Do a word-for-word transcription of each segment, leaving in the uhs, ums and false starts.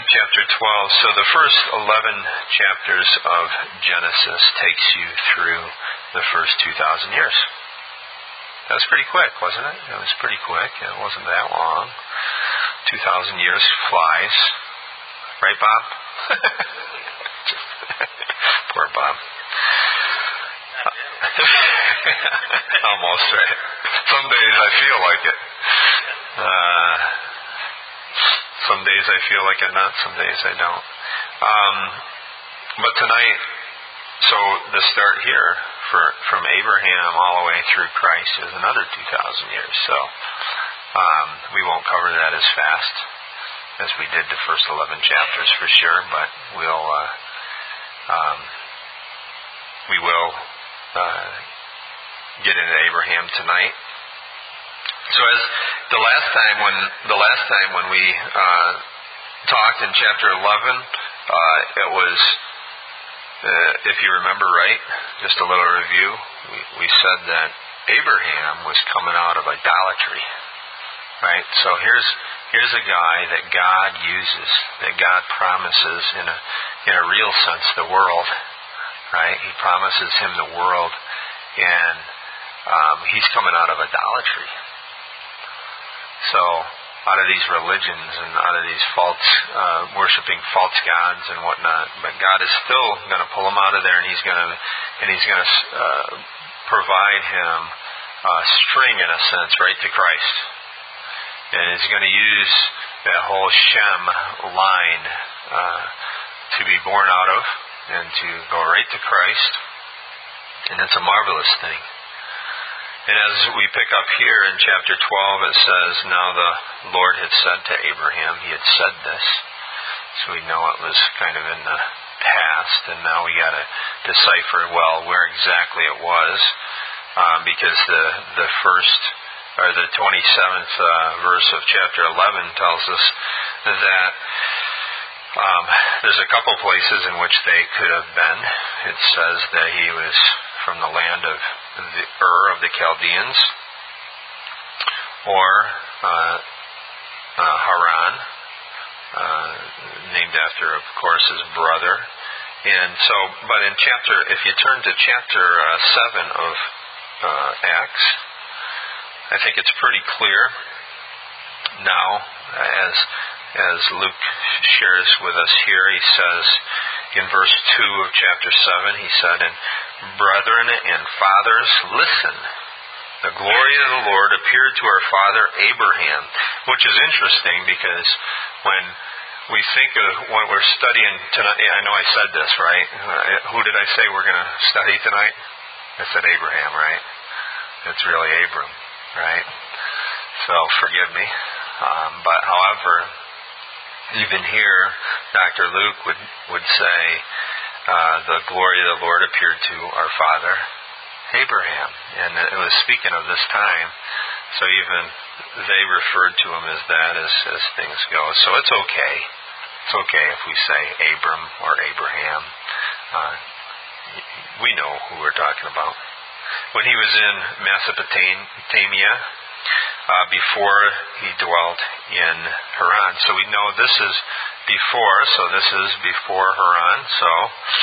chapter twelve. So the first eleven chapters of Genesis takes you through the first two thousand years. That was pretty quick, wasn't it? It was pretty quick. It wasn't that long. two thousand years flies. Right, Bob? Poor Bob. Almost, right? Some days I feel like it. Uh, some days I feel like it, not some days I don't. Um, but tonight, so the start here for from Abraham all the way through Christ is another two thousand years. So um, we won't cover that as fast as we did the first eleven chapters for sure, but we'll uh, um, we will uh, get into Abraham tonight. So as the last time when the last time when we uh, talked in chapter eleven, uh, it was uh, if you remember right, just a little review. We, we said that Abraham was coming out of idolatry, right? So here's here's a guy that God uses, that God promises in a in a real sense the world, right? He promises him the world, and um, he's coming out of idolatry. So, out of these religions and out of these false, uh, worshiping false gods and whatnot, but God is still going to pull him out of there, and He's going to, and He's going to uh, provide him a string, in a sense, right to Christ, and He's going to use that whole Shem line uh, to be born out of, and to go right to Christ, and it's a marvelous thing. And as we pick up here in chapter twelve, it says, now the Lord had said to Abraham, He had said this, so we know it was kind of in the past, and now we got to decipher well where exactly it was, um, because the the first, or the twenty-seventh uh, verse of chapter eleven tells us that um, there's a couple places in which they could have been. It says that he was from the land of the Ur of the Chaldeans, or uh, uh, Haran, uh, named after, of course, his brother. And so, but in chapter, if you turn to chapter uh, seven of uh, Acts, I think it's pretty clear now, as as Luke shares with us here. He says in verse two of chapter seven, he said, and brethren and fathers, listen. The glory of the Lord appeared to our father Abraham, which is interesting because when we think of what we're studying tonight, I know I said this, right? Who did I say we're going to study tonight? I said Abraham, right? It's really Abram, right? So forgive me. Um, but however, even here, Doctor Luke would, would say, uh, the glory of the Lord appeared to our father Abraham. And it was speaking of this time. So even they referred to him as that as, as things go. So it's okay. It's okay if we say Abram or Abraham. Uh, we know who we're talking about. When he was in Mesopotamia, uh, before he dwelt in Haran. So we know this is before, so this is before Haran. So,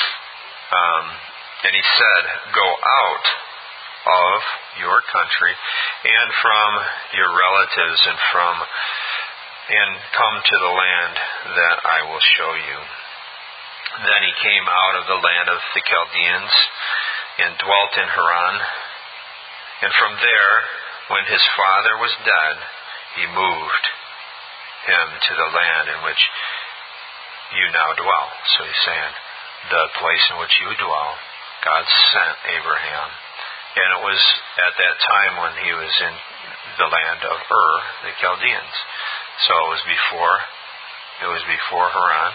um, and he said, go out of your country and from your relatives and from and come to the land that I will show you. Then he came out of the land of the Chaldeans and dwelt in Haran. And from there, when his father was dead, he moved him to the land in which you now dwell. So he's saying, the place in which you dwell, God sent Abraham. And it was at that time when he was in the land of Ur, the Chaldeans. So it was before, it was before Haran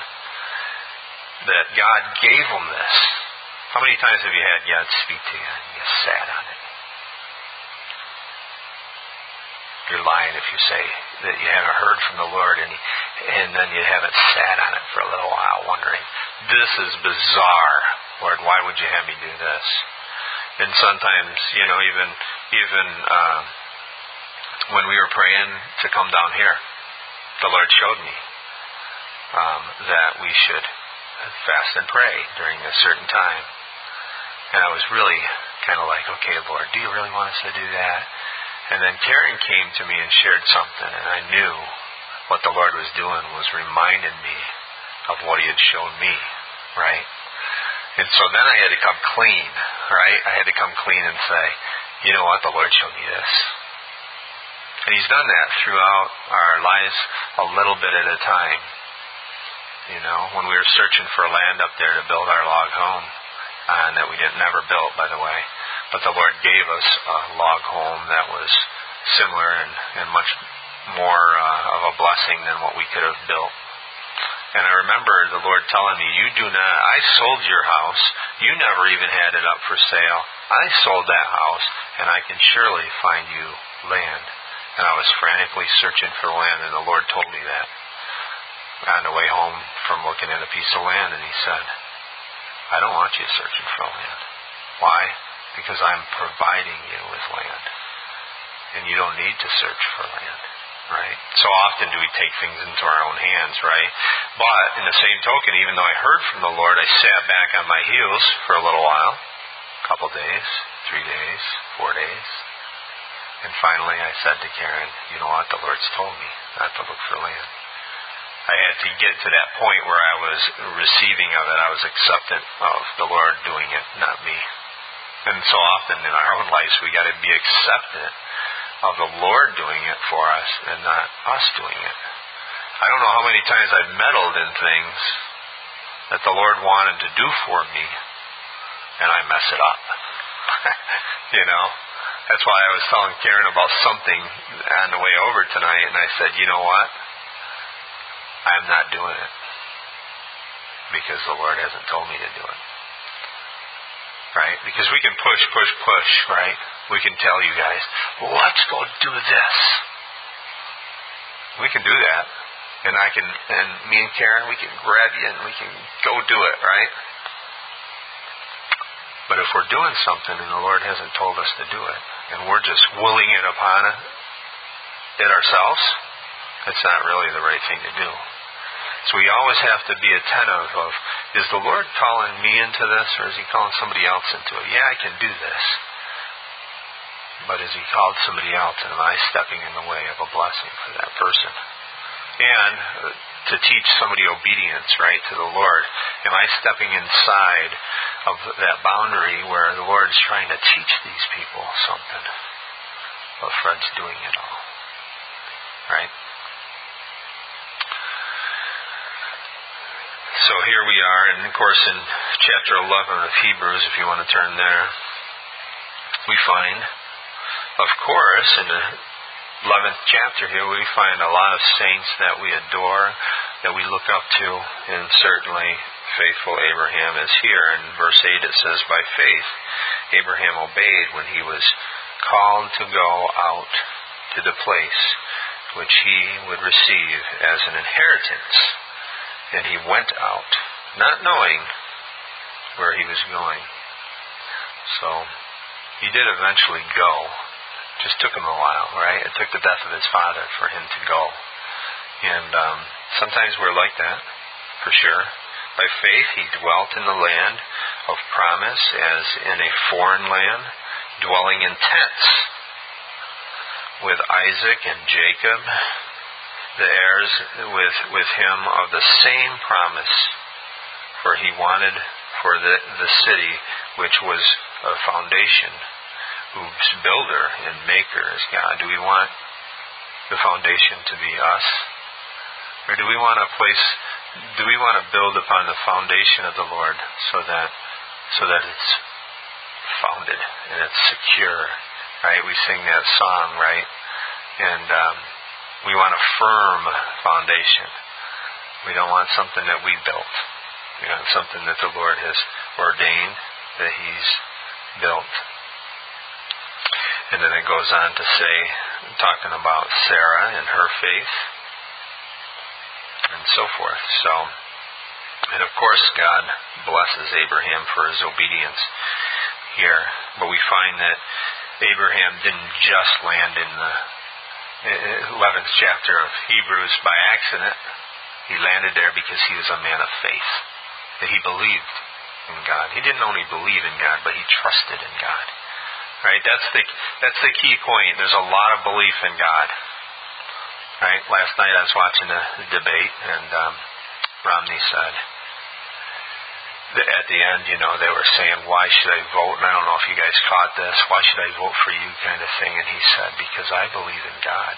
that God gave him this. How many times have you had God speak to you and you sat on it? You're lying if you say that you haven't heard from the Lord and and then you haven't sat on it for a little while wondering, this is bizarre, Lord, why would you have me do this? And sometimes, you know, even even uh, when we were praying to come down here, the Lord showed me um, that we should fast and pray during a certain time. And I was really kind of like, okay, Lord, do you really want us to do that? And then Karen came to me and shared something, and I knew what the Lord was doing was reminding me of what He had shown me, right? And so then I had to come clean, right? I had to come clean and say, you know what, the Lord showed me this. And He's done that throughout our lives a little bit at a time. You know, when we were searching for land up there to build our log home, and that we didn't never built, by the way, but the Lord gave us a log home that was similar and, and much more uh, of a blessing than what we could have built. And I remember the Lord telling me, you do not, I sold your house, you never even had it up for sale. I sold that house, and I can surely find you land. And I was frantically searching for land, and the Lord told me that on the way home from looking at a piece of land, and He said, I don't want you searching for land. Why? Because I'm providing you with land. And you don't need to search for land, right? So often do we take things into our own hands, right? But in the same token, even though I heard from the Lord, I sat back on my heels for a little while, a couple days, three days, four days. And finally I said to Karen, you know what, the Lord's told me not to look for land. I had to get to that point where I was receiving of it. I was acceptant of the Lord doing it, not me. And so often in our own lives, we got to be acceptant of the Lord doing it for us and not us doing it. I don't know how many times I've meddled in things that the Lord wanted to do for me, and I mess it up. You know? That's why I was telling Karen about something on the way over tonight, and I said, you know what? I'm not doing it because the Lord hasn't told me to do it. Right? Because we can push, push, push, right? We can tell you guys, well, let's go do this. We can do that. And I can, and me and Karen, we can grab you and we can go do it, right? But if we're doing something and the Lord hasn't told us to do it, and we're just willing it upon it, it ourselves, it's not really the right thing to do. So we always have to be attentive of, is the Lord calling me into this, or is He calling somebody else into it? Yeah, I can do this. But has He called somebody else, and am I stepping in the way of a blessing for that person? And to teach somebody obedience, right, to the Lord. Am I stepping inside of that boundary where the Lord is trying to teach these people something? But Fred's doing it all. Right? So here we are, and of course in chapter eleven of Hebrews, if you want to turn there, we find, of course, in the eleventh chapter here, we find a lot of saints that we adore, that we look up to, and certainly faithful Abraham is here. In verse eight it says, by faith Abraham obeyed when he was called to go out to the place which he would receive as an inheritance. And he went out, not knowing where he was going. So he did eventually go. Just took him a while, right? It took the death of his father for him to go. And um, sometimes we're like that, for sure. By faith he dwelt in the land of promise as in a foreign land, dwelling in tents with Isaac and Jacob, the heirs with, with him of the same promise, for he wanted for the, the city which was a foundation, whose builder and maker is God. Do we want the foundation to be us? Or do we want a place, do we want to build upon the foundation of the Lord so that so that it's founded and it's secure, right? We sing that song, right? And um, we want a firm foundation. We don't want something that we built. We want something that the Lord has ordained, that He's built. And then it goes on to say, talking about Sarah and her faith, and so forth. So, and of course God blesses Abraham for his obedience here. But we find that Abraham didn't just land in the eleventh chapter of Hebrews by accident. He He landed there because he was a man of faith. That he believed in God. He didn't only believe in God, but he trusted in God. Right? That's the that's the key point. There's a lot of belief in God. Right? Last night I was watching a debate, and um, Romney said, at the end, you know, they were saying, why should I vote? And I don't know if you guys caught this. Why should I vote for you, kind of thing. And he said, because I believe in God.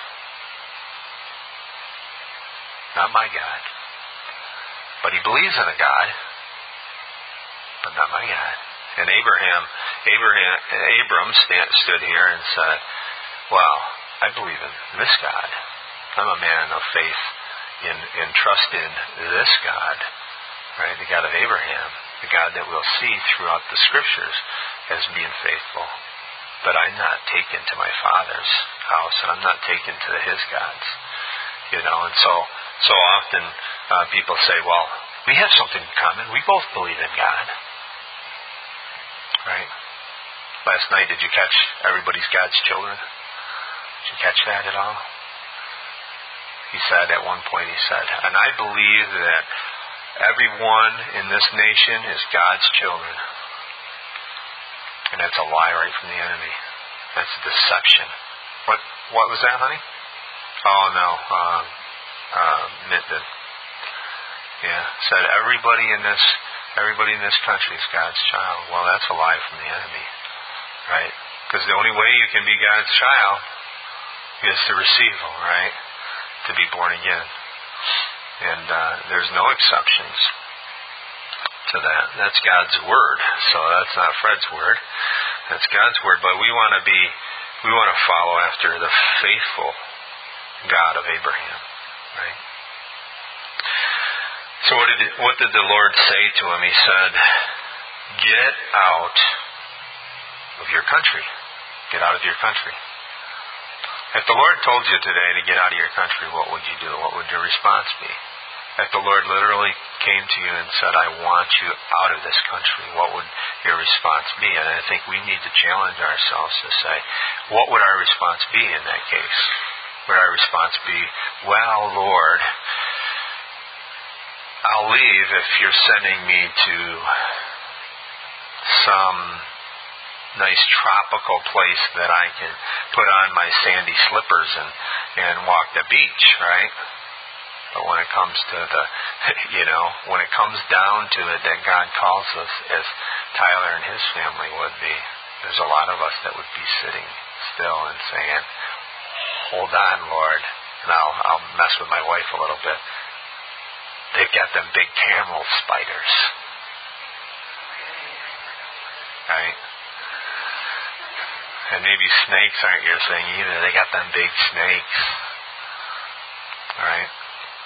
Not my God. But he believes in a God, but not my God. And Abraham, Abraham, Abram stand, stood here and said, well, I believe in this God. I'm a man of faith in, in trust in this God. Right, the God of Abraham, the God that we'll see throughout the Scriptures as being faithful. But I'm not taken to my Father's house, and I'm not taken to his gods. You know, and so so often uh, people say, well, we have something in common. We both believe in God. Right? Last night, did you catch Everybody's God's Children? Did you catch that at all? He said at one point, he said, and I believe that everyone in this nation is God's children. And that's a lie right from the enemy. That's a deception. What what was that, honey? Oh, no. Uh, uh, Minton. Yeah. Said everybody in this everybody in this country is God's child. Well, that's a lie from the enemy. Right? Because the only way you can be God's child is to receive him, right? To be born again. And uh, there's no exceptions to that. That's God's word. So that's not Fred's word. That's God's word. But we want to be, we want to follow after the faithful God of Abraham, right? So what did what did the Lord say to him? He said, "Get out of your country. Get out of your country." If the Lord told you today to get out of your country, what would you do? What would your response be? If the Lord literally came to you and said, I want you out of this country, what would your response be? And I think we need to challenge ourselves to say, what would our response be in that case? Would our response be, well, Lord, I'll leave if you're sending me to some nice tropical place that I can put on my sandy slippers and, and walk the beach, right? But when it comes to the, you know, when it comes down to it that God calls us, as Tyler and his family would be, there's a lot of us that would be sitting still and saying, hold on, Lord. And I'll, I'll mess with my wife a little bit. They've got them big camel spiders. Right? And maybe snakes aren't your thing either. They got them big snakes. Alright?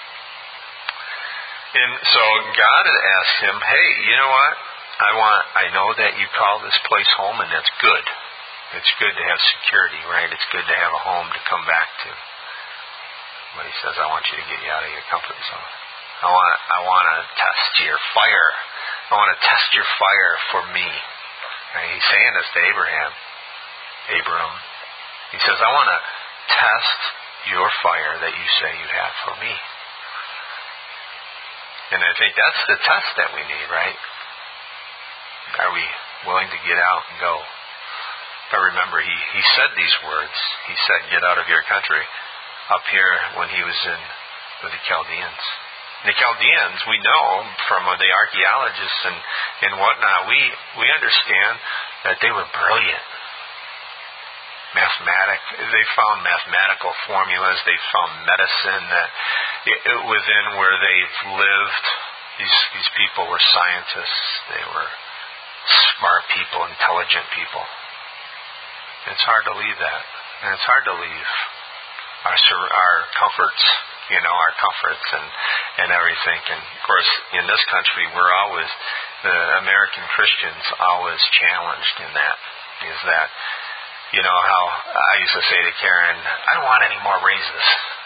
And so God had asked him, hey, you know what? I want, I know that you call this place home, and that's good. It's good to have security, right? It's good to have a home to come back to. But he says, I want you to get you out of your comfort zone. I want, I want to test your fire. I want to test your fire for me. Right? He's saying this to Abraham. Abram. He says, I want to test your fire that you say you have for me. And I think that's the test that we need, right? Are we willing to get out and go? But remember, he, he said these words. He said, get out of your country up here when he was in with the Chaldeans. The Chaldeans, we know from the archaeologists and, and whatnot, we, we understand that they were brilliant. Mathematic, they found mathematical formulas. They found medicine that it, it, within where they've lived. These these people were scientists. They were smart people, intelligent people. And it's hard to leave that, and it's hard to leave our our comforts, you know, our comforts and and everything. And of course, in this country, we're always the American Christians always challenged in that. Is that You know how I used to say to Karen, I don't want any more raises.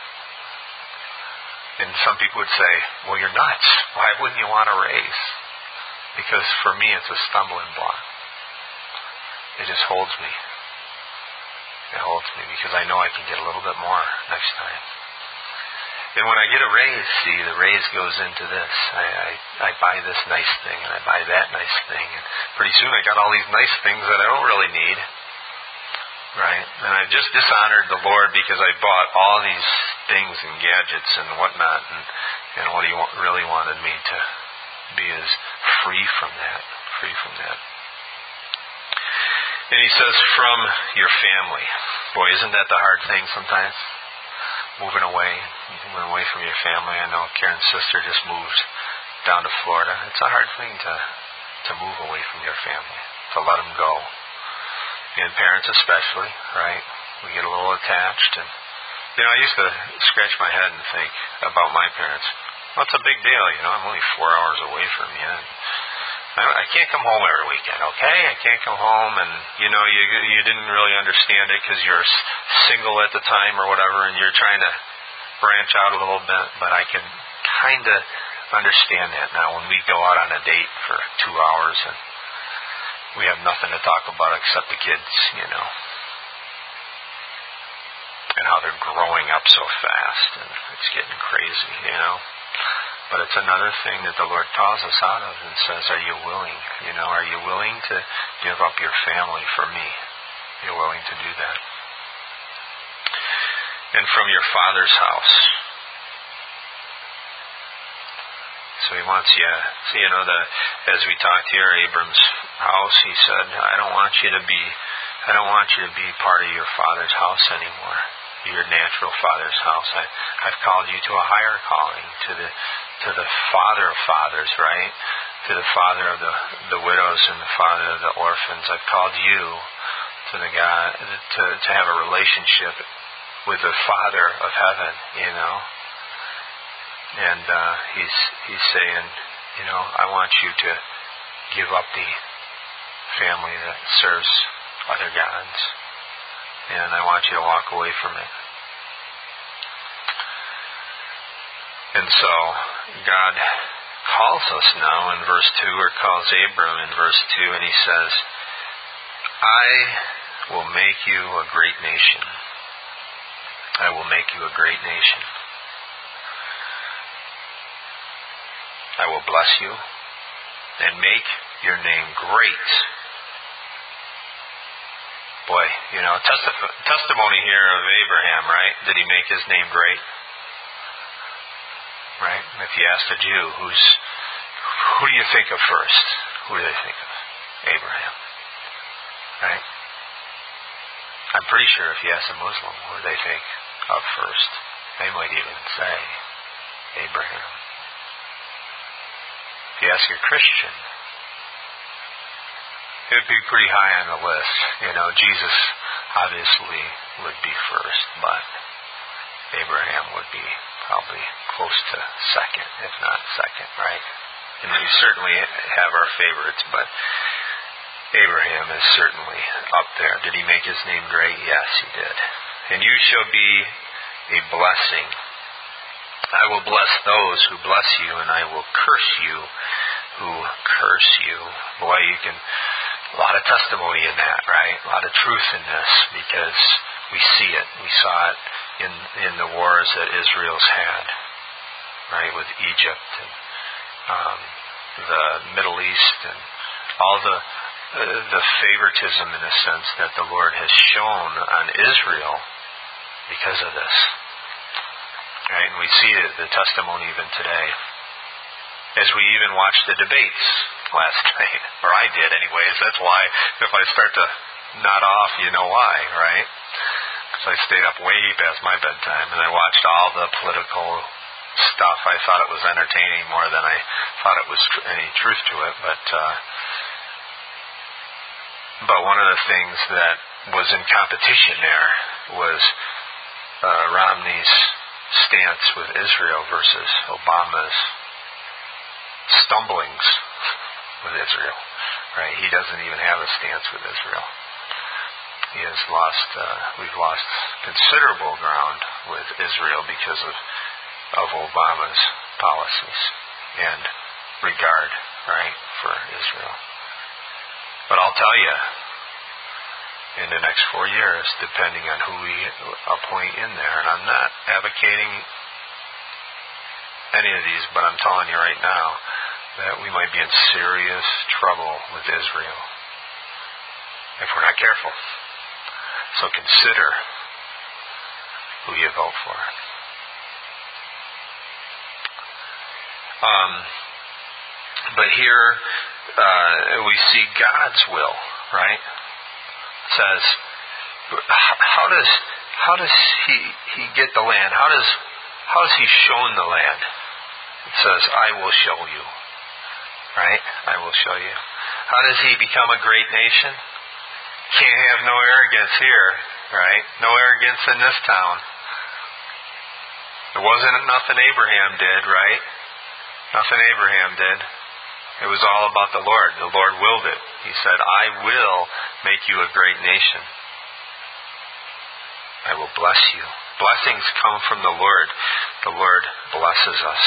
And some people would say, well, you're nuts. Why wouldn't you want a raise? Because for me, it's a stumbling block. It just holds me. It holds me because I know I can get a little bit more next time. And when I get a raise, see, the raise goes into this. I, I, I buy this nice thing, and I buy that nice thing. And pretty soon I got all these nice things that I don't really need. Right? And I just dishonored the Lord because I bought all these things and gadgets and whatnot. And, and what He really wanted me to be is free from that. Free from that. And He says, from your family. Boy, isn't that the hard thing sometimes? Moving away, moving away from your family. I know Karen's sister just moved down to Florida. It's a hard thing to, to move away from your family, to let them go. And parents especially, right? We get a little attached. And, you know, I used to scratch my head and think about my parents. Well, it's a big deal, you know. I'm only four hours away from you. And I can't come home every weekend, okay? I can't come home, and you know, you you didn't really understand it because you're single at the time or whatever, and you're trying to branch out a little bit. But I can kind of understand that now when we go out on a date for two hours and we have nothing to talk about except the kids, you know, and how they're growing up so fast, and it's getting crazy, you know. But it's another thing that the Lord calls us out of and says, are you willing? You know, are you willing to give up your family for me? You're willing to do that. And from your father's house. So He wants you, so you know, the, as we talked here, Abram's house, he said, I don't want you to be, I don't want you to be part of your father's house anymore. Your natural father's house. I, I've called you to a higher calling, to the to the Father of fathers, right? To the Father of the, the widows and the Father of the orphans. I've called you to the God to to have a relationship with the Father of heaven, you know. And uh, he's he's saying, you know, I want you to give up the family that serves other gods. And I want you to walk away from it. And so God calls us now in verse two, or calls Abram in verse two, and He says, I will make you a great nation. I will make you a great nation. I will bless you and make your name great. Boy, you know, testif- testimony here of Abraham, right? Did he make his name great? Right? If you asked a Jew, who's, who do you think of first? Who do they think of? Abraham. Right? I'm pretty sure if you ask a Muslim, who do they think of first? They might even say Abraham. If you ask a Christian, it would be pretty high on the list. You know, Jesus obviously would be first, but Abraham would be probably close to second, if not second, right? And we certainly have our favorites, but Abraham is certainly up there. Did he make his name great? Yes, he did. And you shall be a blessing. I will bless those who bless you, and I will curse you who curse you. Boy, you can... A lot of testimony in that, right? A lot of truth in this, because we see it. We saw it in in the wars that Israel's had, right, with Egypt and um, the Middle East, and all the uh, the favoritism, in a sense, that the Lord has shown on Israel because of this. Right? And we see the testimony even today, as we even watch the debates last night, or I did anyways. That's why, if I start to nod off, you know why, right? Because I stayed up way past my bedtime, and I watched all the political stuff. I thought it was entertaining more than I thought it was tr- any truth to it. But uh, but one of the things that was in competition there was uh, Romney's stance with Israel versus Obama's stumblings with Israel, right? He doesn't even have a stance with Israel. He has lost, uh, we've lost considerable ground with Israel because of, of Obama's policies and regard, right, for Israel. But I'll tell you, in the next four years, depending on who we appoint in there, and I'm not advocating any of these, but I'm telling you right now that we might be in serious trouble with Israel if we're not careful. So consider who you vote for. Um, but here uh, we see God's will, right? It says, how does how does he he get the land? How does how is he shown the land? It says, I will show you. Right? I will show you. How does he become a great nation? Can't have no arrogance here, right? No arrogance in this town. There wasn't nothing Abraham did, right? Nothing Abraham did. It was all about the Lord. The Lord willed it. He said, I will make you a great nation. I will bless you. Blessings come from the Lord. The Lord blesses us.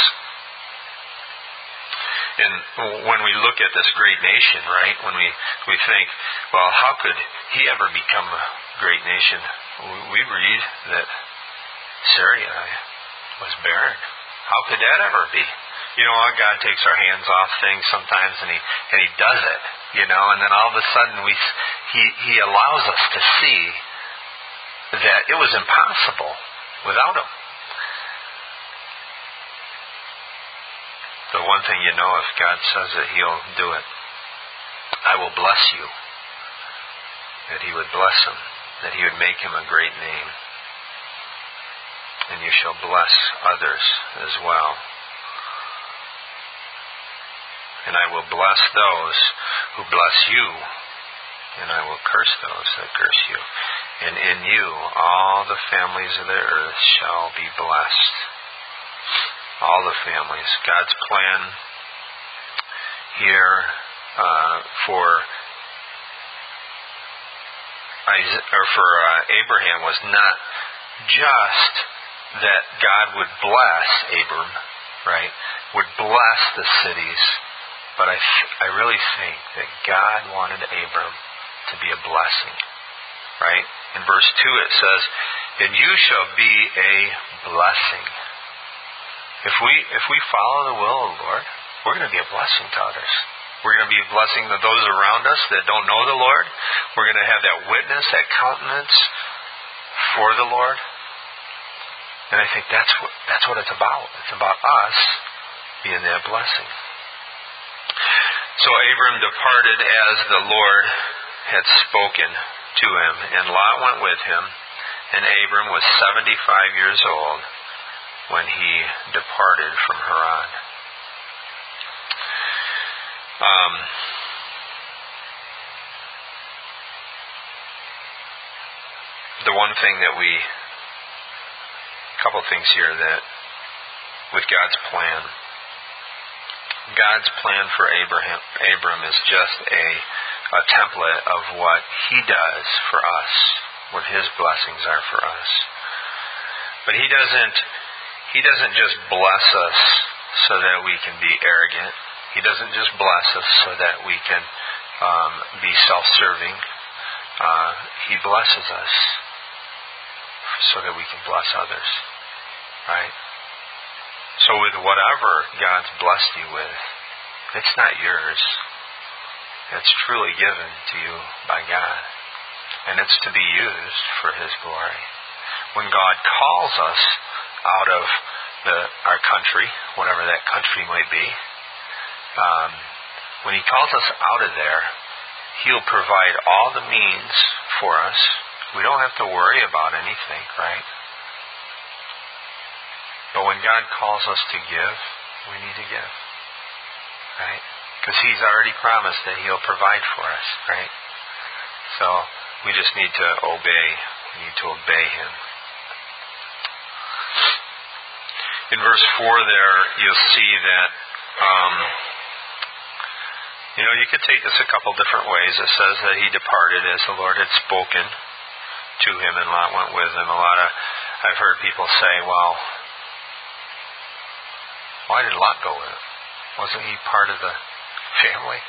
And when we look at this great nation, right, when we, we think, well, how could he ever become a great nation? We read that Syria was barren. How could that ever be? You know, God takes our hands off things sometimes, and he and he does it, you know, and then all of a sudden we he he allows us to see that it was impossible without him. The one thing you know, if God says it, he'll do it. I will bless you. That he would bless him. That he would make him a great name. And you shall bless others as well. And I will bless those who bless you. And I will curse those that curse you. And in you all the families of the earth shall be blessed. All the families. God's plan here uh, for Isaac, or for uh, Abraham was not just that God would bless Abram, right? Would bless the cities, but I I really think that God wanted Abram to be a blessing, right? In verse two it says, "And you shall be a blessing." If we if we follow the will of the Lord, we're going to be a blessing to others. We're going to be a blessing to those around us that don't know the Lord. We're going to have that witness, that countenance for the Lord. And I think that's what that's what it's about. It's about us being that blessing. So Abram departed as the Lord had spoken to him, and Lot went with him, and Abram was seventy-five years old when he departed from Haran. Um, the one thing that we, a couple things here that, with God's plan, God's plan for Abraham, Abram is just a, a template of what he does for us, what his blessings are for us. But he doesn't He doesn't just bless us so that we can be arrogant. He doesn't just bless us so that we can um, be self-serving. Uh, he blesses us so that we can bless others. Right? So with whatever God's blessed you with, it's not yours. It's truly given to you by God. And it's to be used for His glory. When God calls us out of the, our country, whatever that country might be, um, when He calls us out of there, He'll provide all the means for us. We don't have to worry about anything, right? But when God calls us to give, we need to give, right? Because He's already promised that He'll provide for us, right? So we just need to obey. We need to obey Him. In verse four there, you'll see that, um, you know, you could take this a couple different ways. It says that he departed as the Lord had spoken to him, and Lot went with him. A lot of, I've heard people say, well, why did Lot go with him? Wasn't he part of the family?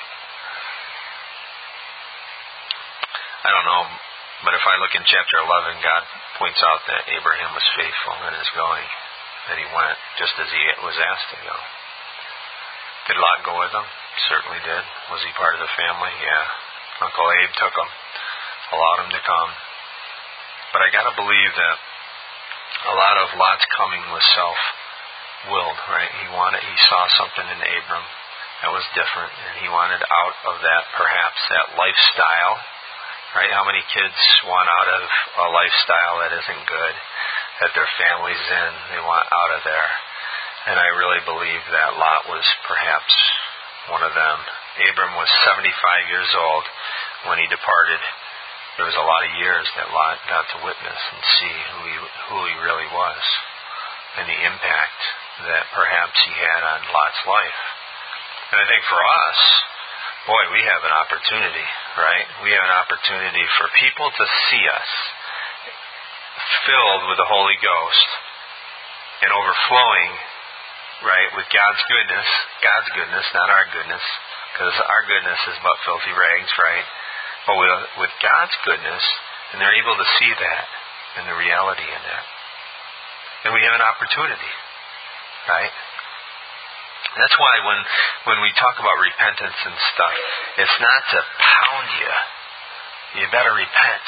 I don't know, but if I look in chapter eleven, God points out that Abraham was faithful in his going. that he went, just as he was asked to go. Did Lot go with him? Certainly did. Was he part of the family? Yeah. Uncle Abe took him, allowed him to come. But I got to believe that a lot of Lot's coming was self-willed, right? He wanted, he saw something in Abram that was different, and he wanted out of that, perhaps that lifestyle, right? How many kids want out of a lifestyle that isn't good, that their family's in? They want out of there. And I really believe that Lot was perhaps one of them. Abram was seventy-five years old when he departed. There was a lot of years that Lot got to witness and see who he, who he really was, and the impact that perhaps he had on Lot's life. And I think for us, boy, we have an opportunity, right? We have an opportunity for people to see us filled with the Holy Ghost and overflowing, right, with God's goodness, God's goodness, not our goodness, because our goodness is but filthy rags, right? But with, with God's goodness, and they're able to see that and the reality in that. And we have an opportunity, right? That's why when, when we talk about repentance and stuff, it's not to pound you. You better repent.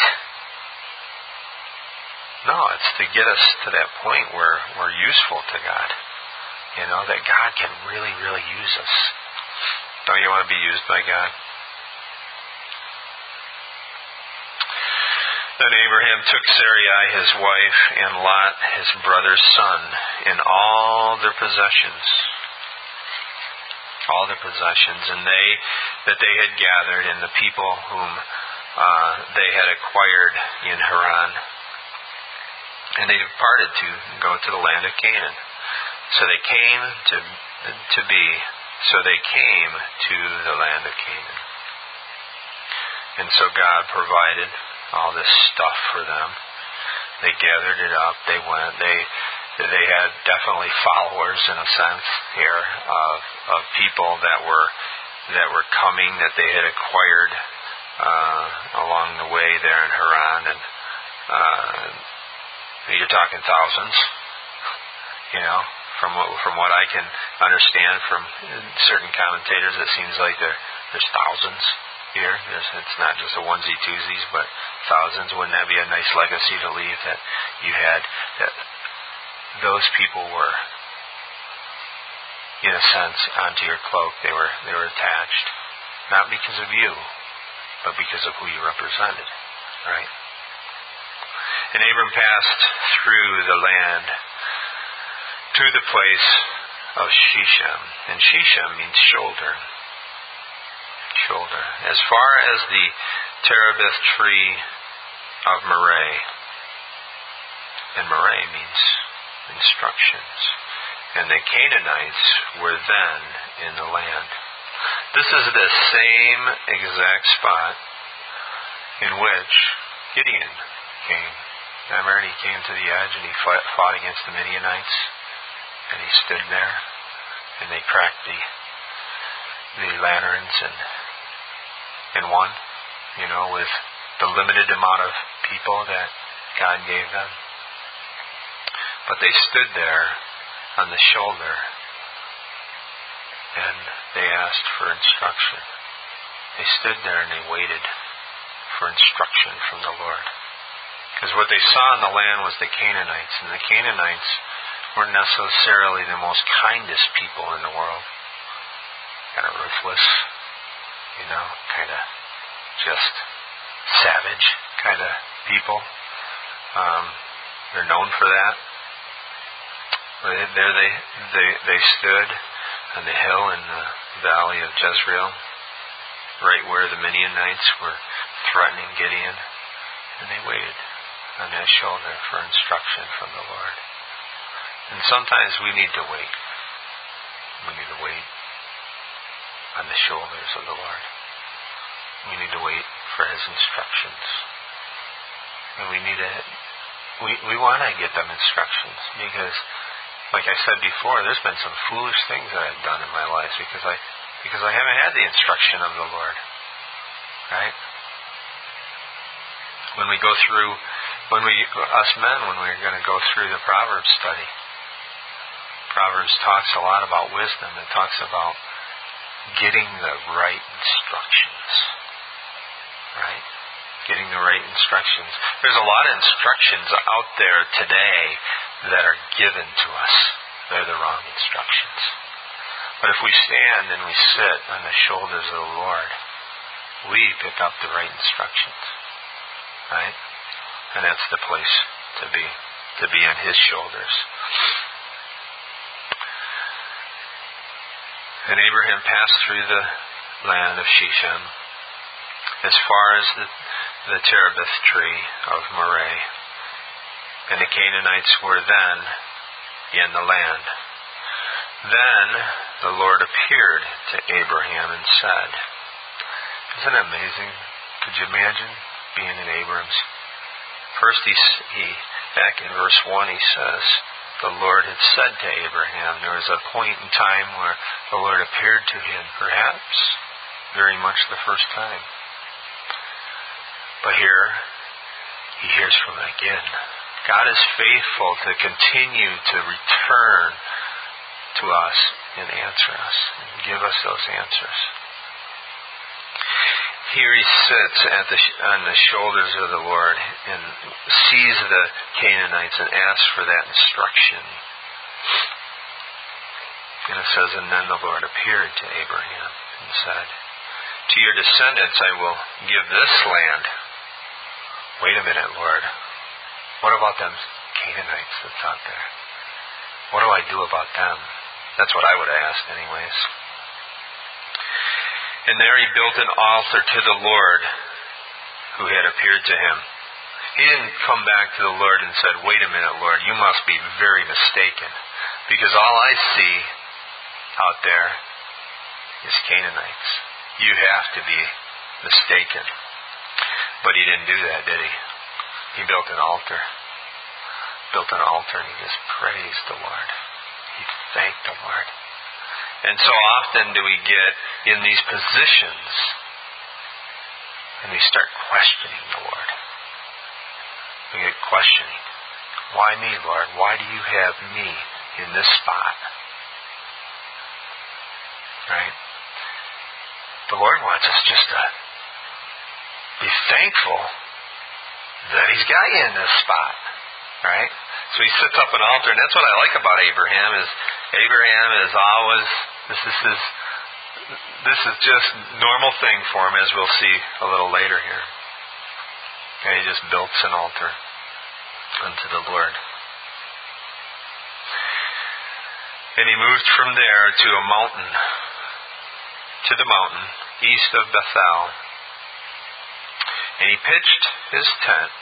No, it's to get us to that point where we're useful to God. You know, that God can really, really use us. Don't you want to be used by God? Then Abraham took Sarai his wife and Lot his brother's son and all their possessions, all their possessions, and they that they had gathered, and the people whom uh, they had acquired in Haran, and they departed to go to the land of Canaan. So they came to to be. So they came to the land of Canaan, and so God provided all this stuff for them. They gathered it up. They went. They they had definitely followers in a sense here of of people that were that were coming, that they had acquired uh, along the way there in Haran, and uh, you're talking thousands, you know. From what from what I can understand from certain commentators, it seems like there there's thousands here. There's, it's not just a onesie twosies, but thousands. Wouldn't that be a nice legacy to leave? That you had that those people were, in a sense, onto your cloak. They were they were attached, not because of you, but because of who you represented, right? And Abram passed through the land to the place of Shechem. And Shechem means shoulder. Shoulder. As far as the terebinth tree of Moreh. And Moreh means instructions. And the Canaanites were then in the land. This is the same exact spot in which Gideon came. Remember, he came to the edge and he fought, fought against the Midianites. And he stood there, and they cracked the the lanterns and and won, you know, with the limited amount of people that God gave them. But they stood there on the shoulder, and they asked for instruction. They stood there and they waited for instruction from the Lord. Because what they saw in the land was the Canaanites, and the Canaanites weren't necessarily the most kindest people in the world. Kind of ruthless, you know, kind of just savage kind of people. Um, they're known for that. But there they, they they stood on the hill in the valley of Jezreel, right where the Midianites were threatening Gideon, and they waited on that shoulder for instruction from the Lord. And sometimes we need to wait. We need to wait on the shoulders of the Lord. We need to wait for His instructions. And we need to, we, we want to get them instructions because, like I said before, there's been some foolish things that I've done in my life because I, because I haven't had the instruction of the Lord. Right? When we go through, when we, us men, when we're going to go through the Proverbs study, Proverbs talks a lot about wisdom. It talks about getting the right instructions. Right? Getting the right instructions. There's a lot of instructions out there today that are given to us. They're the wrong instructions. But if we stand and we sit on the shoulders of the Lord, we pick up the right instructions. Right? And that's the place to be. To be on His shoulders. And Abraham passed through the land of Shechem as far as the, the terebinth tree of Moreh. And the Canaanites were then in the land. Then the Lord appeared to Abraham and said, isn't it amazing? Could you imagine being in Abraham's? First, he, he back in verse one, he says, the Lord had said to Abraham, there was a point in time where the Lord appeared to him, perhaps very much the first time. But here, he hears from him again. God is faithful to continue to return to us and answer us and give us those answers. Here he sits at the, on the shoulders of the Lord and sees the Canaanites and asks for that instruction. And it says, and then the Lord appeared to Abraham and said, to your descendants I will give this land. Wait a minute, Lord. What about them Canaanites that's out there? What do I do about them? That's what I would have asked anyways. And there he built an altar to the Lord who had appeared to him. He didn't come back to the Lord and said, wait a minute, Lord, you must be very mistaken. Because all I see out there is Canaanites. You have to be mistaken. But he didn't do that, did he? He built an altar. Built an altar and he just praised the Lord. He thanked the Lord. And so often do we get in these positions and we start questioning the Lord. We get questioning. Why me, Lord? Why do you have me in this spot? Right? The Lord wants us just to be thankful that He's got you in this spot. Right? So He sets up an altar, and that's what I like about Abraham is Abraham is always this is his, this is just normal thing for him, as we'll see a little later here. And he just builds an altar unto the Lord. And he moved from there to a mountain, to the mountain east of Bethel. And he pitched his tent,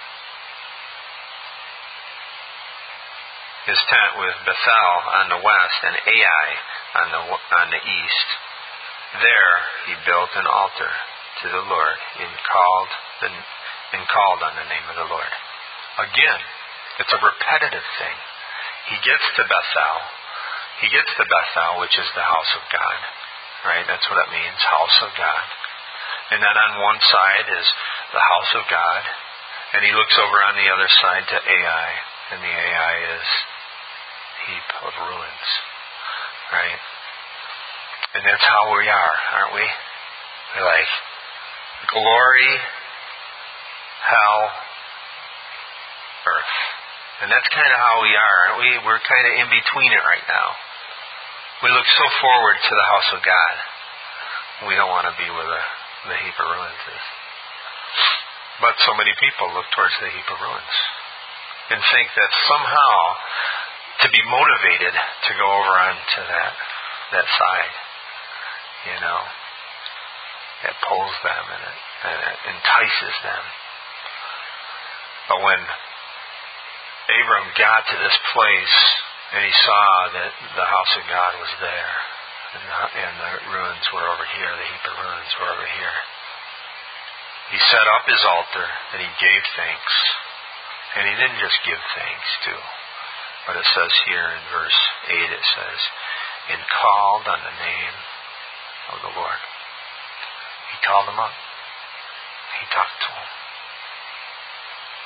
his tent with Bethel on the west and Ai on the on the east. There he built an altar to the Lord and called the and called on the name of the Lord. Again, it's a repetitive thing. He gets to Bethel. He gets to Bethel, which is the house of God. Right? That's what it means, house of God. And then on one side is the house of God. And he looks over on the other side to Ai. And the Ai is heap of ruins. Right? And that's how we are, aren't we? We're like, glory, hell, earth. And that's kind of how we are, aren't we? We're kind of in between it right now. We look so forward to the house of God. We don't want to be where the, the heap of ruins is. But so many people look towards the heap of ruins and think that somehow to be motivated to go over onto that that side, you know, it pulls them and it, and it entices them. But when Abram got to this place and he saw that the house of God was there and the, and the ruins were over here, the heap of ruins were over here, he set up his altar and he gave thanks. And he didn't just give thanks too. But it says here in verse eight, it says, and called on the name of the Lord. He called him up. He talked to him.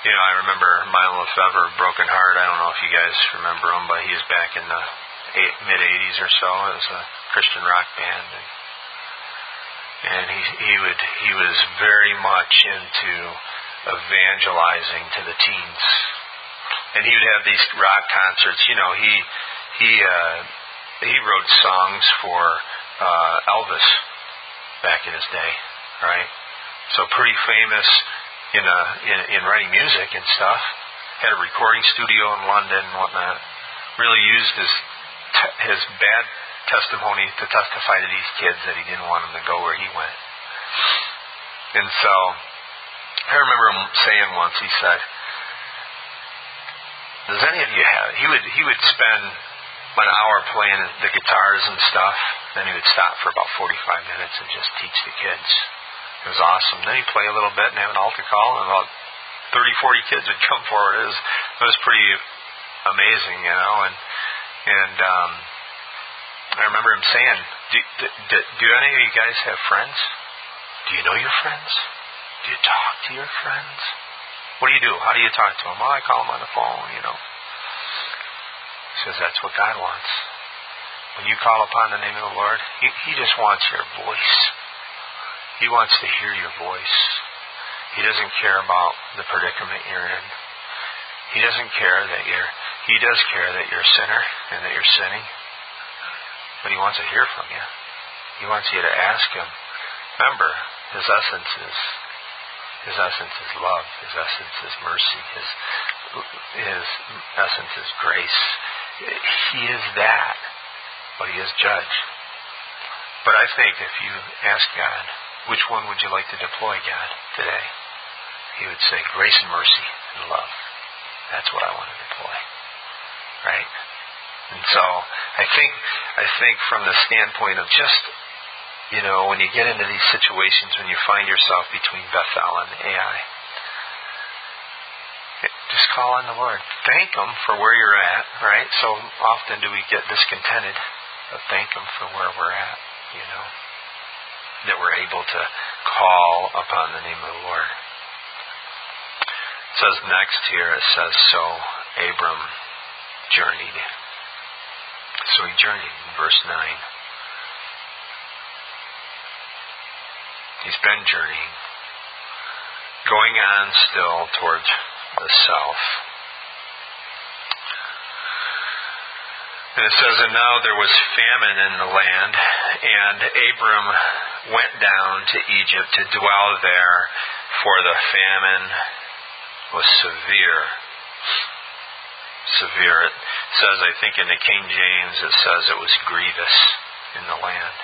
You know, I remember Milo Lefebvre, Broken Heart. I don't know if you guys remember him, but he was back in the eight, mid-eighties or so. It was a Christian rock band. And, and he he would he was very much into evangelizing to the teens. And he would have these rock concerts. You know, he he uh, he wrote songs for uh, Elvis back in his day, right? So pretty famous in, uh, in in writing music and stuff. Had a recording studio in London and whatnot. Really used his te- his bad testimony to testify to these kids that he didn't want them to go where he went. And so I remember him saying once, he said, "Does any of you have?" He would he would spend an hour playing the guitars and stuff. Then he would stop for about forty-five minutes and just teach the kids. It was awesome. Then he'd play a little bit and have an altar call, and about thirty, forty kids would come forward. It was, it was pretty amazing, you know. And and um, I remember him saying, do, do, do, do any of you guys have friends? Do you know your friends? Do you talk to your friends? What do you do? How do you talk to them? Well, I call them on the phone, you know. He says that's what God wants. When you call upon the name of the Lord, He, he just wants your voice. He wants to hear your voice. He doesn't care about the predicament you're in. He doesn't care that you're, He does care that you're a sinner and that you're sinning. But He wants to hear from you. He wants you to ask Him. Remember, His essence is, His essence is love. His essence is mercy. His, His essence is grace. He is that, but He is judge. But I think if you ask God, which one would you like to deploy, God, today? He would say, grace and mercy and love. That's what I want to deploy. Right? And so I think I think from the standpoint of just, you know, when you get into these situations, when you find yourself between Bethel and Ai, just call on the Lord. Thank Him for where you're at, right? So often do we get discontented, but thank Him for where we're at, you know, that we're able to call upon the name of the Lord. It says next here, it says, so Abram journeyed. So he journeyed in verse nine. He's been journeying, going on still towards the south. And it says, and now there was famine in the land, and Abram went down to Egypt to dwell there, for the famine was severe. Severe. It says, I think in the King James, it says it was grievous in the land.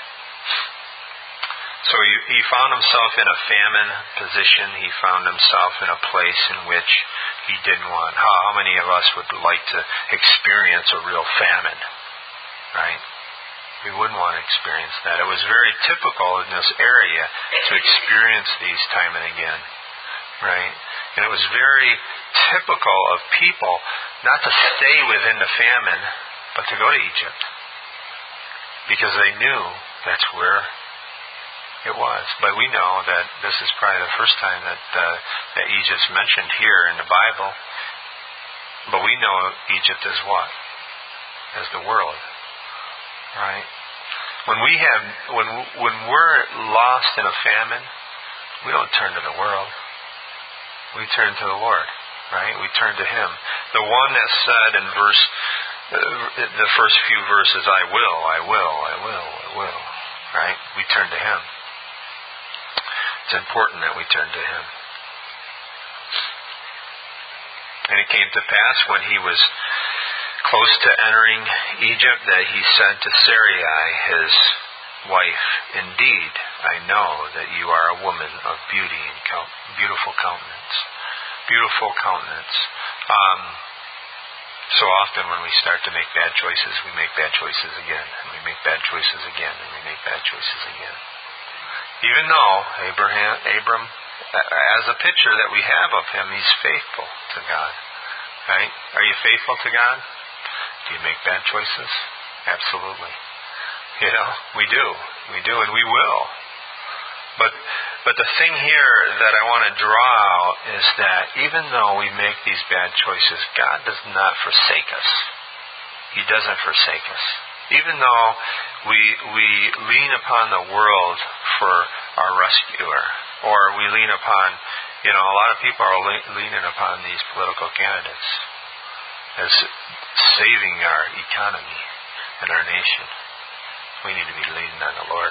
So he, he found himself in a famine position. He found himself in a place in which he didn't want. How, how many of us would like to experience a real famine? Right? We wouldn't want to experience that. It was very typical in this area to experience these time and again. Right? And it was very typical of people not to stay within the famine, but to go to Egypt. Because they knew that's where it was. But we know that this is probably the first time that uh, that Egypt's mentioned here in the Bible. But we know Egypt as what? As the world. Right? When we have, when when we're lost in a famine, we don't turn to the world. We turn to the Lord. Right? We turn to Him. The one that said in verse, uh, the first few verses, I will, I will, I will, I will. Right? We turn to Him. It's important that we turn to Him. And it came to pass when he was close to entering Egypt that he said to Sarai, his wife, indeed, I know that you are a woman of beauty and count, beautiful countenance. Beautiful countenance. Um, so often when we start to make bad choices, we make bad choices again. And we make bad choices again. And we make bad choices again. Even though Abraham, Abram, as a picture that we have of him, he's faithful to God. Right? Are you faithful to God? Do you make bad choices? Absolutely. You know, we do. We do, and we will. But but the thing here that I want to draw out is that even though we make these bad choices, God does not forsake us. He doesn't forsake us. Even though we we lean upon the world for our rescuer, or we lean upon, you know, a lot of people are le- leaning upon these political candidates as saving our economy and our nation. We need to be leaning on the Lord.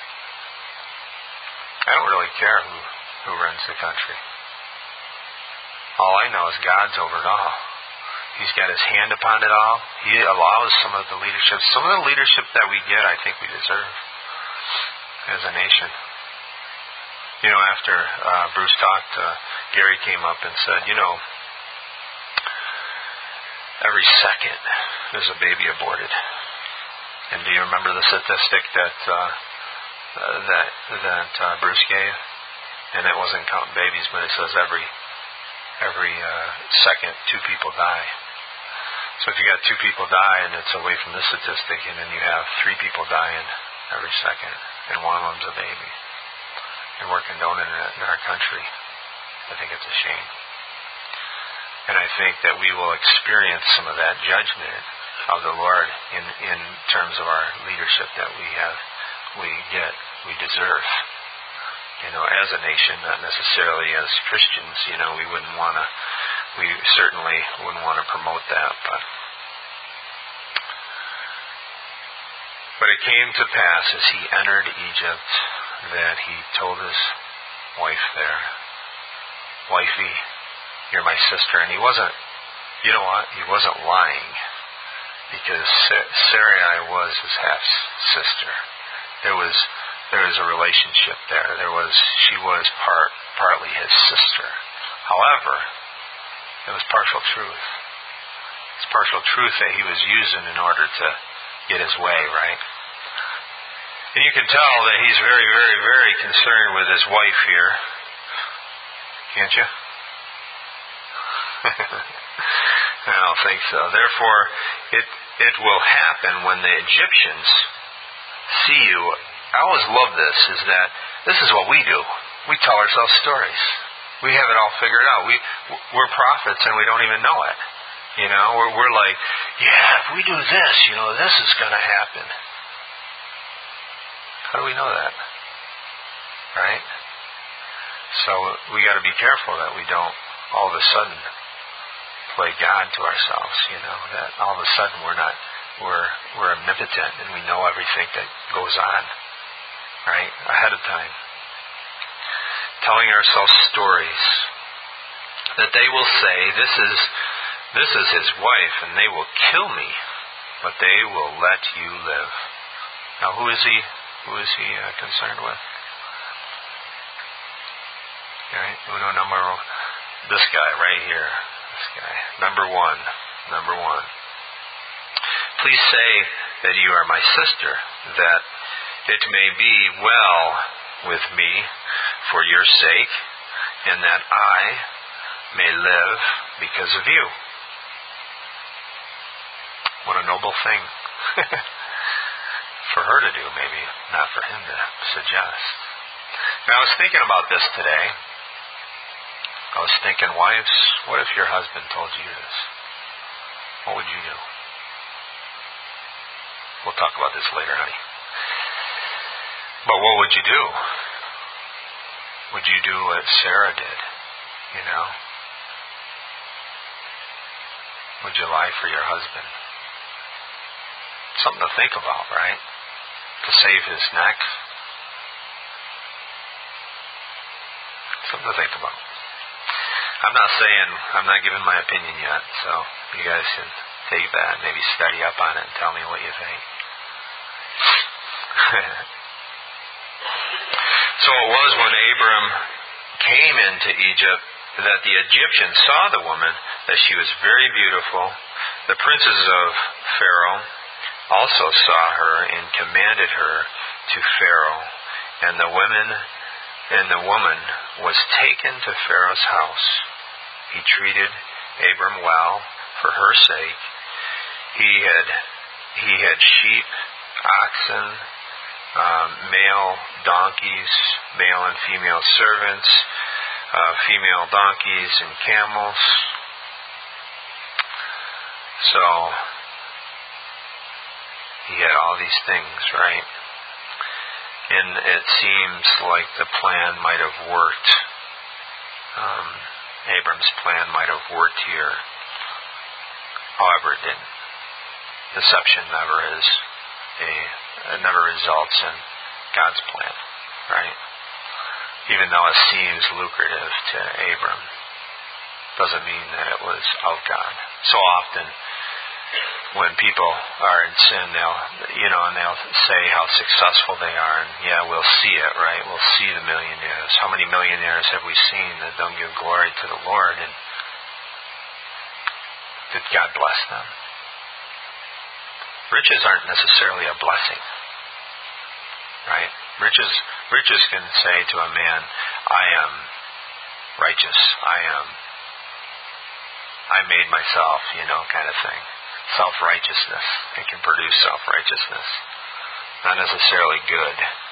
I don't really care who, who runs the country. All I know is God's over it all. He's got His hand upon it all. He allows some of the leadership. Some of the leadership that we get, I think we deserve as a nation. You know, after uh, Bruce talked, uh, Gary came up and said, you know, every second there's a baby aborted. And do you remember the statistic that uh, uh, that that uh, Bruce gave? And it wasn't counting babies, but it says every every uh, second two people die. So if you got two people die and it's away from this statistic, and then you have three people dying every second, and one of them's a baby, and we're condoning it in our country, I think it's a shame. And I think that we will experience some of that judgment of the Lord in, in terms of our leadership that we have, we get, we deserve. You know, as a nation, not necessarily as Christians. You know, we wouldn't want to, we certainly wouldn't want to promote that. But, but it came to pass as he entered Egypt that he told his wife there, "Wifey, you're my sister." And he wasn't, you know what, he wasn't lying, because Sarai was his half-sister. There was there was a relationship there. There was she was part partly his sister. However, it was partial truth. It's partial truth that he was using in order to get his way, right? And you can tell that he's very, very, very concerned with his wife here. Can't you? I don't think so. Therefore, it it will happen when the Egyptians see you. I always love this, is that this is what we do. We tell ourselves stories. We have it all figured out. We, we're prophets and we don't even know it. You know, we're, we're like, yeah, if we do this, you know, this is going to happen. How do we know that? Right? So we got to be careful that we don't all of a sudden play God to ourselves, you know, that all of a sudden we're not, we're, we're omnipotent and we know everything that goes on, right, ahead of time. Telling ourselves stories that they will say, this is, this is his wife, and they will kill me, but they will let you live. Now, who is he, who is he uh, concerned with? Right, uno number, this guy right here. This guy. Number one. Number one. Please say that you are my sister, that it may be well with me for your sake, and that I may live because of you. What a noble thing for her to do, maybe, not for him to suggest. Now, I was thinking about this today. I was thinking, wives, what if your husband told you this? What would you do? We'll talk about this later, honey. But what would you do? Would you do what Sarah did? You know? Would you lie for your husband? Something to think about, right? To save his neck. Something to think about. I'm not saying, I'm not giving my opinion yet, so you guys can take that, maybe study up on it and tell me what you think. So it was when Abram came into Egypt that the Egyptians saw the woman, that she was very beautiful. The princes of Pharaoh also saw her and commanded her to Pharaoh, and the women and the woman was taken to Pharaoh's house. He treated Abram well for her sake. He had he had sheep, oxen, um, male donkeys, male and female servants, uh, female donkeys and camels. So he had all these things, right? And it seems like the plan might have worked. Um, Abram's plan might have worked here. However, it didn't. Deception never is a, it never results in God's plan, right? Even though it seems lucrative to Abram, doesn't mean that it was of God. So often, when people are in sin, they'll, you know, and they'll say how successful they are, and yeah, we'll see it, right? We'll see the millionaires. How many millionaires have we seen that don't give glory to the Lord? And did God bless them? Riches aren't necessarily a blessing, right? Riches, riches can say to a man, I am righteous. I am, I made myself, you know, kind of thing. Self-righteousness. It can produce self-righteousness. Not necessarily good.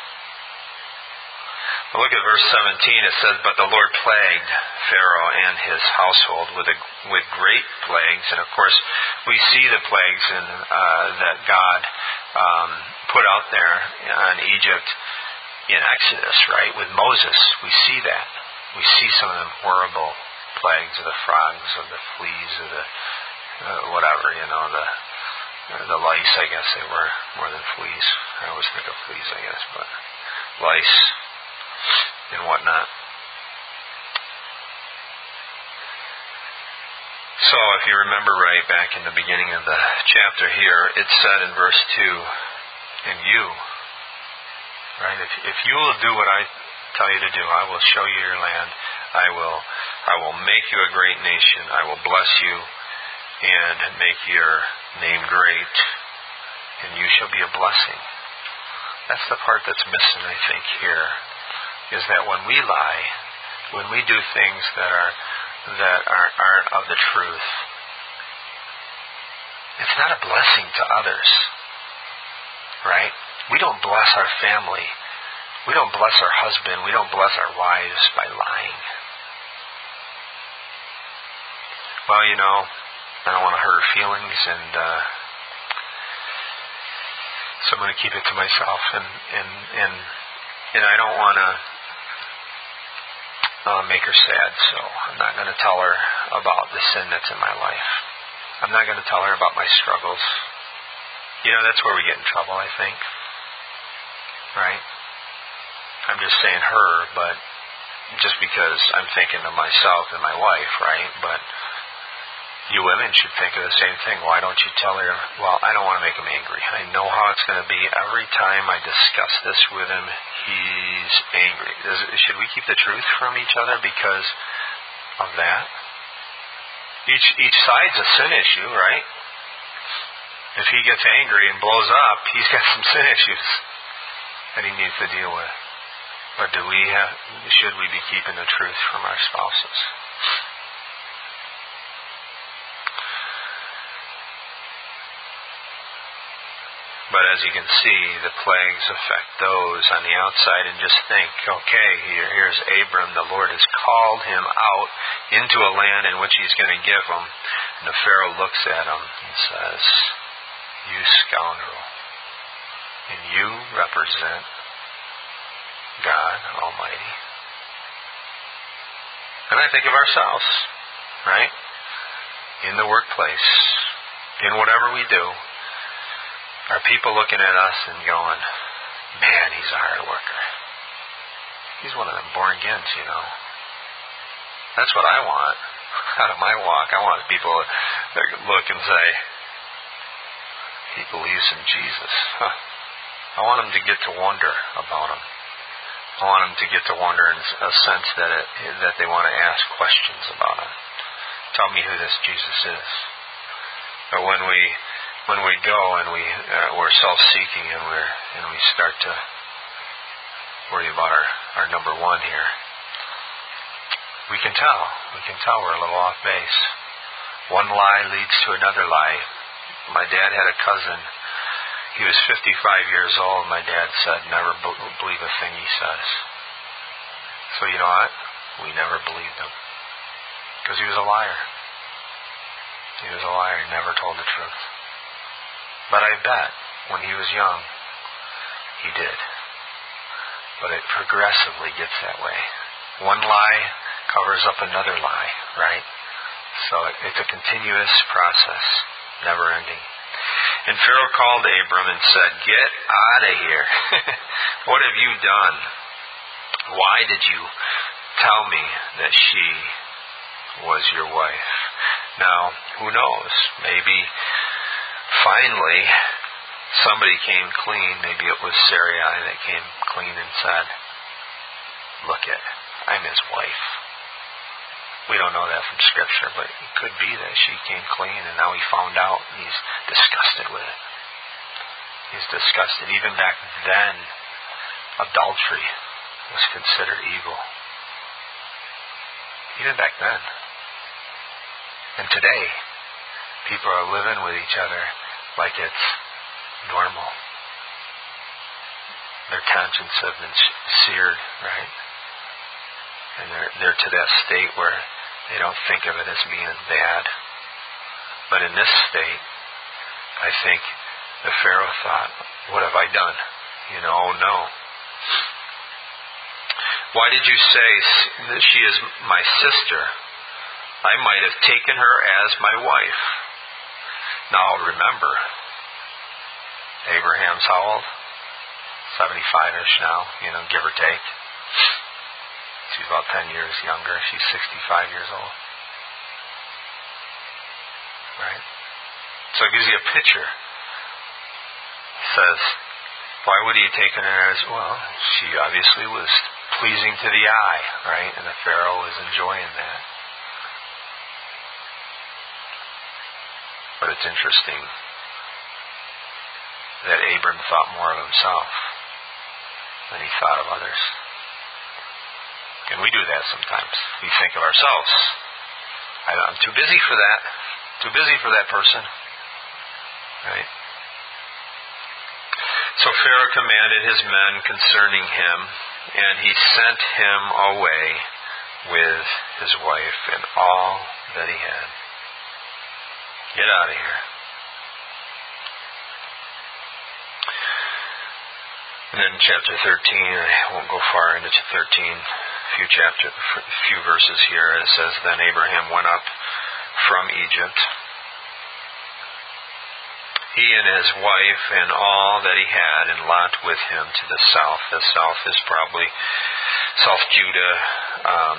But look at verse seventeen. It says, but the Lord plagued Pharaoh and his household with a, with great plagues. And of course, we see the plagues in, uh, that God um, put out there on Egypt in Exodus, right? With Moses, we see that. We see some of them horrible plagues of the frogs, of the fleas, of the uh, whatever, you know, the the lice, I guess they were, more than fleas. I always think of fleas, I guess, but lice and whatnot. So if you remember right back in the beginning of the chapter here, it said in verse two, and you, right, if, if you will do what I tell you to do, I will show you your land, I will, I will make you a great nation, I will bless you and make your name great, and you shall be a blessing. That's the part that's missing, I think, here, is that when we lie, when we do things that are that are, aren't of the truth, it's not a blessing to others, right? We don't bless our family. We don't bless our husband. We don't bless our wives by lying. Well, you know, I don't want to hurt her feelings, and uh, so I'm going to keep it to myself, and and and, and I don't want to uh, make her sad, so I'm not going to tell her about the sin that's in my life. I'm not going to tell her about my struggles. You know, that's where we get in trouble, I think. Right? I'm just saying her, but just because I'm thinking of myself and my wife, right? But you women should think of the same thing. Why don't you tell her, well, I don't want to make him angry. I know how it's going to be. Every time I discuss this with him, he's angry. Does, should we keep the truth from each other because of that? Each each side's a sin issue, right? If he gets angry and blows up, he's got some sin issues that he needs to deal with. But do we have, should we be keeping the truth from our spouses? But as you can see, the plagues affect those on the outside. And just think, okay, here, here's Abram. The Lord has called him out into a land in which he's going to give him. And the Pharaoh looks at him and says, you scoundrel. And you represent God Almighty. And I think of ourselves, right? In the workplace, in whatever we do, are people looking at us and going, man, he's a hard worker. He's one of them born agains, you know. That's what I want out of my walk. I want people that look and say, he believes in Jesus. Huh. I want them to get to wonder about him. I want them to get to wonder in a sense that it, that they want to ask questions about him. Tell me who this Jesus is. But when we when we go and we uh, we're self-seeking and we're and we start to worry about our, our number one here, we can tell. We can tell we're a little off base. One lie leads to another lie. My dad had a cousin. He was fifty-five years old. My dad said, never believe a thing he says. So you know what? We never believed him. Because he was a liar. He was a liar. He never told the truth. But I bet when he was young, he did. But it progressively gets that way. One lie covers up another lie, right? So it's a continuous process, never ending. And Pharaoh called Abram and said, "Get out of here. What have you done? Why did you tell me that she was your wife?" Now, who knows? Maybe finally somebody came clean. Maybe it was Sarai that came clean and said, "Look it, I'm his wife." We don't know that from Scripture, but it could be that she came clean and now he found out and he's disgusted with it. He's disgusted. Even back then, adultery was considered evil. Even back then. And today, people are living with each other like it's normal. Their conscience has been seared, right? And they're, they're to that state where they don't think of it as being bad. But in this state, I think the Pharaoh thought, what have I done? You know, oh no. Why did you say that she is my sister? I might have taken her as my wife. Now remember, Abraham's how old? seventy-five-ish now, you know, give or take. She's about ten years younger. She's sixty-five years old. Right? So it gives you a picture. It says, why would he have taken her as, well, she obviously was pleasing to the eye, right? And the Pharaoh was enjoying that. But it's interesting that Abram thought more of himself than he thought of others. And we do that sometimes. We think of ourselves. I'm too busy for that. Too busy for that person. Right? So Pharaoh commanded his men concerning him, and he sent him away with his wife and all that he had. Get out of here. And then chapter thirteen, I won't go far into thirteen, a few chapter, a few verses here. It says, then Abraham went up from Egypt, he and his wife and all that he had, and Lot with him to the south. The south is probably South Judah, um,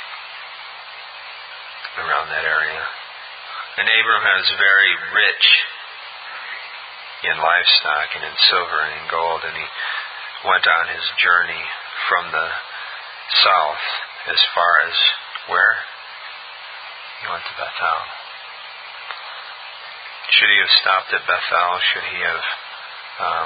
around that area. And Abraham was very rich in livestock and in silver and in gold, and he went on his journey from the south as far as where? He went to Bethel. Should he have stopped at Bethel? Should he have um,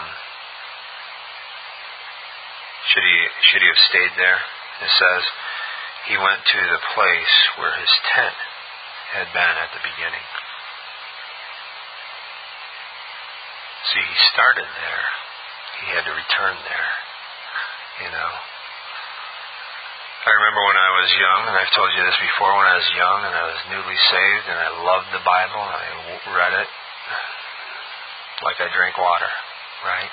should he should he have stayed there? It says he went to the place where his tent had been at the beginning. See, he started there. He had to return there. You know. I remember when I was young, and I've told you this before, when I was young and I was newly saved and I loved the Bible and I read it like I drank water, right?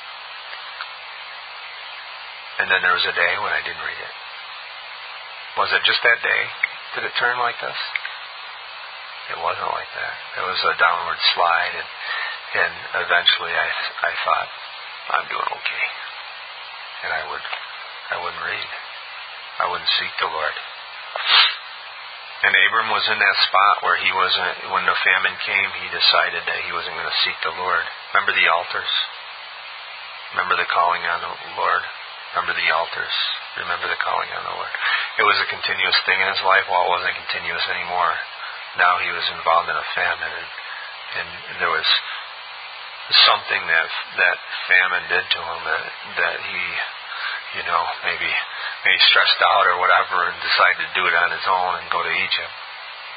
And then there was a day when I didn't read it. Was it just that day? Did it turn like this? It wasn't like that. It was a downward slide, and and eventually I I thought, I'm doing okay. And I would I wouldn't read. I wouldn't seek the Lord. And Abram was in that spot where he wasn't, when the famine came, he decided that he wasn't going to seek the Lord. Remember the altars? Remember the calling on the Lord? Remember the altars? Remember the calling on the Lord? It was a continuous thing in his life. Well, it wasn't continuous anymore. Now he was involved in a famine, and, and there was something that that famine did to him that, that he, you know, maybe maybe stressed out or whatever and decided to do it on his own and go to Egypt.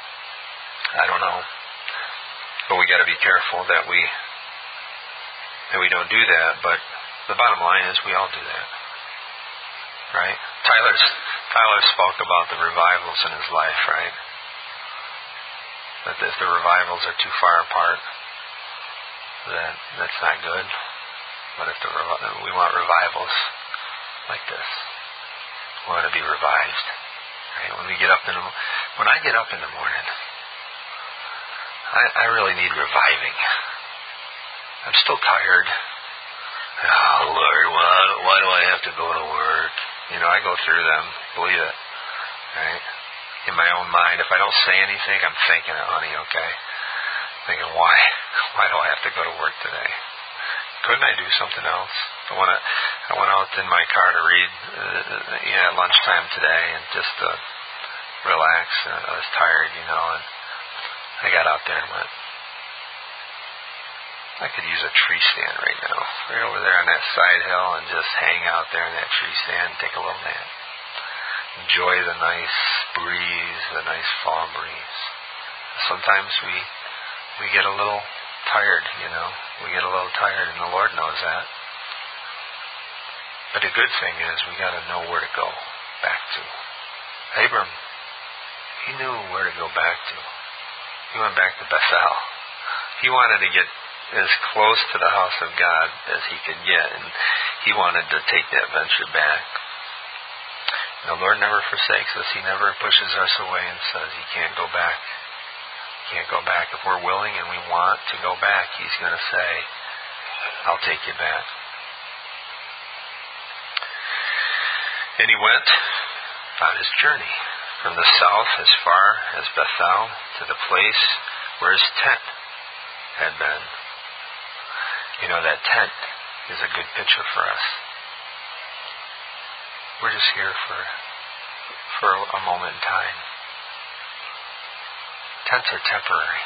I don't know. But we got to be careful that we and we don't do that, but the bottom line is we all do that. Right? Tyler's, Tyler spoke about the revivals in his life, right? That if the revivals are too far apart, then that's not good. But if the we want revivals like this, we want to be revived. Right? When we get up in the, when I get up in the morning, I, I really need reviving. I'm still tired. Oh Lord, why, why do I have to go to work? You know, I go through them. Believe it. Right? In my own mind, if I don't say anything, I'm thinking it, honey. Okay, thinking why? Why do I have to go to work today? Couldn't I do something else? I went, I went out in my car to read, uh, you know, at lunchtime today, and just to relax. Uh, I was tired, you know, and I got out there and went, I could use a tree stand right now, right over there on that side hill, and just hang out there in that tree stand and take a little nap. Enjoy the nice breeze, the nice fall breeze. Sometimes we we get a little tired, you know. We get a little tired, and the Lord knows that. But the good thing is we got to know where to go back to. Abram, he knew where to go back to. He went back to Bethel. He wanted to get as close to the house of God as he could get, and he wanted to take that venture back. And the Lord never forsakes us. He never pushes us away and says, you can't go back. You can't go back. If we're willing and we want to go back, He's going to say, I'll take you back. And he went on his journey from the south as far as Bethel to the place where his tent had been. You know, that tent is a good picture for us. We're just here for for a moment in time. Tents are temporary.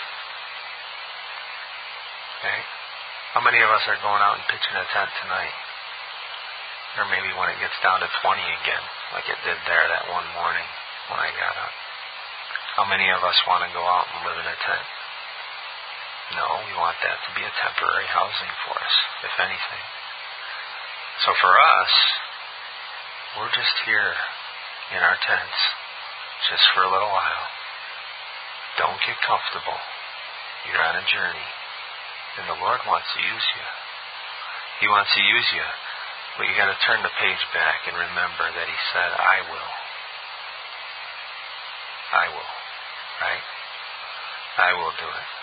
Okay? How many of us are going out and pitching a tent tonight? Or maybe when it gets down to twenty again, like it did there that one morning when I got up. How many of us want to go out and live in a tent? No, we want that to be a temporary housing for us, if anything. So for us, we're just here in our tents, just for a little while. Don't get comfortable. You're on a journey. And the Lord wants to use you. He wants to use you. But you got to turn the page back and remember that He said, I will. I will. Right? I will do it.